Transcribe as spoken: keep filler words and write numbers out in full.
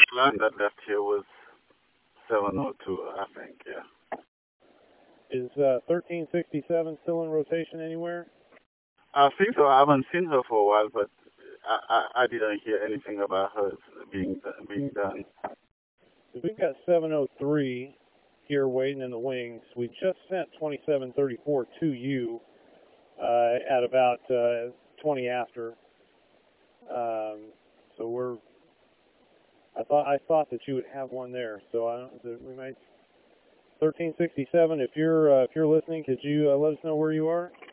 line that left here was seven oh two, I think, yeah. Is uh, thirteen sixty-seven still in rotation anywhere? I think so. I haven't seen her for a while, but I, I, I didn't hear anything about her being being done. We've got seven oh three here waiting in the wings. We just sent twenty-seven thirty-four to you uh, at about uh, twenty after. Um, so we're. I thought I thought that you would have one there. So I don't. That we might. thirteen sixty-seven. If you're uh, if you're listening, could you uh, let us know where you are?